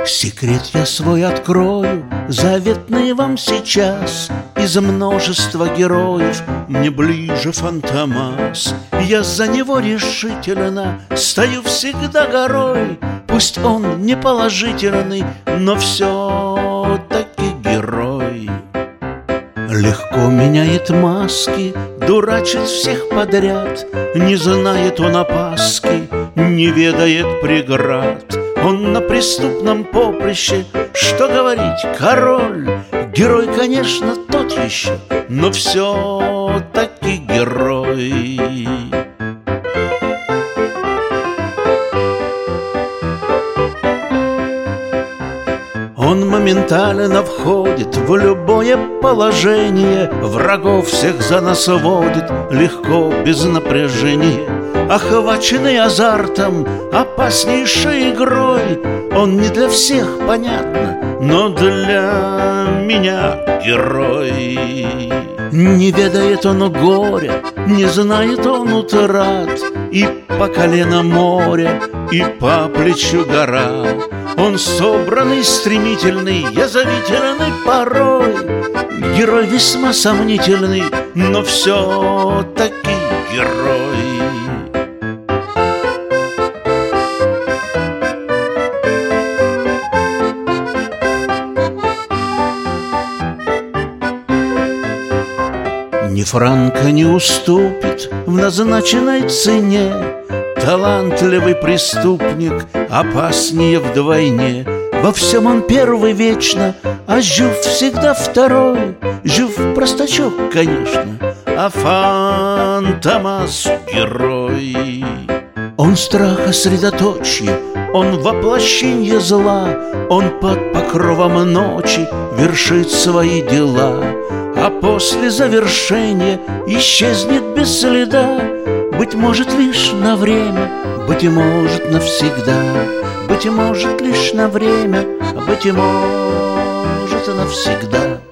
Секрет я свой открою, заветный вам сейчас. Из множества героев мне ближе Фантомас. Я за него решительно стою всегда горой. Пусть он не положительный, но все-таки герой. Легко меняет маски, дурачит всех подряд. Не знает он опаски, не ведает преград. Он на преступном поприще, что говорить, король. Герой, конечно, тот еще, но все-таки герой. Он моментально входит в любое положение, врагов всех за нос водит, легко, без напряжения. Охваченный азартом, опаснейшей игрой, он не для всех, понятно, но для меня герой. Не ведает он горя, не знает он утрат, и по колено море, и по плечу гора. Он собранный, стремительный, язвительный порой. Герой весьма сомнительный, но все-таки герой. Ни франка не уступит в назначенной цене. Талантливый преступник, опаснее вдвойне. Во всем он первый вечно, а Жюф всегда второй. Жюф простачок, конечно, а Фантомас герой. Он страха средоточие, он воплощение зла. Он под покровом ночи вершит свои дела, а после завершения исчезнет без следа. Быть может, лишь на время, быть может, навсегда. Быть может, лишь на время, быть может, навсегда.